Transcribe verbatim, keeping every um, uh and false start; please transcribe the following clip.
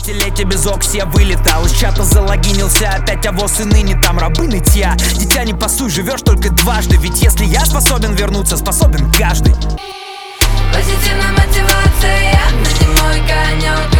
Десятилетия без окси я вылетал, из чата залогинился опять, а воз и ныне там рабы нытья. Дитя, не пасуй, живешь только дважды, ведь если я способен вернуться, способен каждый. Позитивная мотивация, явно не мой конек.